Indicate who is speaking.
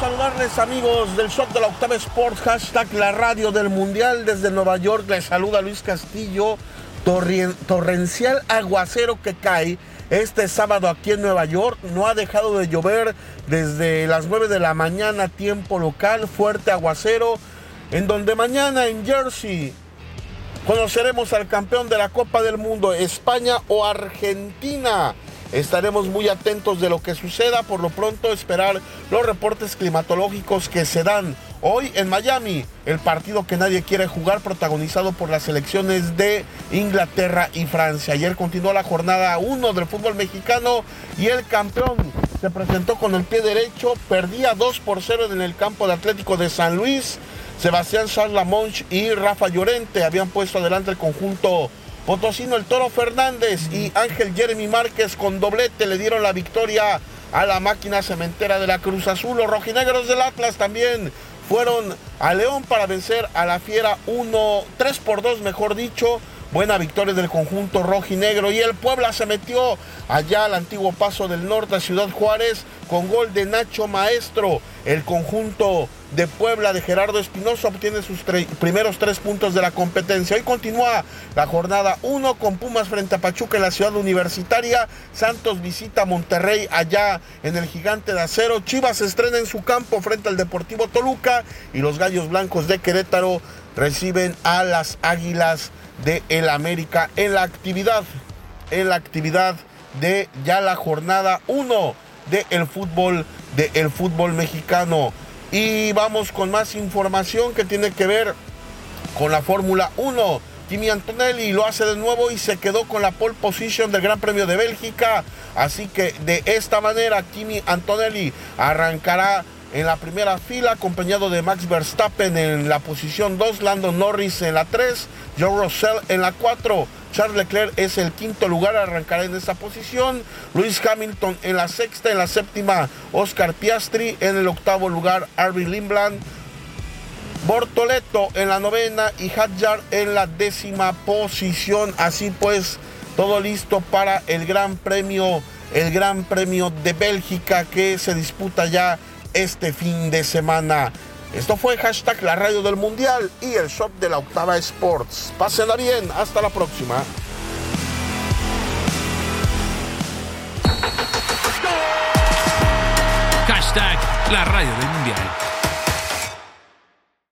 Speaker 1: saludarles, amigos del Shop de la Octava Sports, hashtag la radio del Mundial. Desde Nueva York les saluda Luis Castillo. Torrencial aguacero que cae este sábado aquí en Nueva York. No ha dejado de llover desde las 9 de la mañana, tiempo local. Fuerte aguacero, en donde mañana en Jersey conoceremos al campeón de la Copa del Mundo, España o Argentina. Estaremos muy atentos de lo que suceda. Por lo pronto, esperar los reportes climatológicos que se dan hoy en Miami, el partido que nadie quiere jugar, protagonizado por las selecciones de Inglaterra y Francia. Ayer continuó la jornada 1 del fútbol mexicano y el campeón se presentó con el pie derecho. Perdía 2-0 en el campo de Atlético de San Luis. Sebastián Salamonch y Rafa Llorente habían puesto adelante el conjunto potosino. El Toro Fernández y Ángel Jeremy Márquez con doblete le dieron la victoria a la máquina cementera de la Cruz Azul. Los rojinegros del Atlas también fueron a León para vencer a la Fiera 3-2, mejor dicho. Buena victoria del conjunto rojinegro. Y el Puebla se metió allá al antiguo Paso del Norte, a Ciudad Juárez, con gol de Nacho Maestro. El conjunto de Puebla de Gerardo Espinosa obtiene sus primeros 3 puntos de la competencia. Hoy continúa la jornada 1 con Pumas frente a Pachuca en la Ciudad Universitaria. Santos visita Monterrey allá en el Gigante de Acero. Chivas se estrena en su campo frente al Deportivo Toluca. Y los Gallos Blancos de Querétaro reciben a las Águilas de el América en la actividad de ya la jornada 1 del fútbol mexicano. Y vamos con más información que tiene que ver con la Fórmula 1. Kimi Antonelli lo hace de nuevo y se quedó con la pole position del Gran Premio de Bélgica. Así que de esta manera Kimi Antonelli arrancará en la primera fila, acompañado de Max Verstappen en la posición 2, Lando Norris en la 3, Joe Russell en la 4, Charles Leclerc es el quinto lugar, arrancará en esa posición, Lewis Hamilton en la sexta, en la séptima Oscar Piastri, en el octavo lugar Arie Lindblad, Bortoleto en la novena y Hadjar en la 10ª posición. Así pues, todo listo para el Gran Premio de Bélgica que se disputa ya este fin de semana. Esto fue hashtag la radio del Mundial y el Shop de la Octava Sports. Pásenla bien, hasta la próxima.
Speaker 2: Hashtag la radio del Mundial.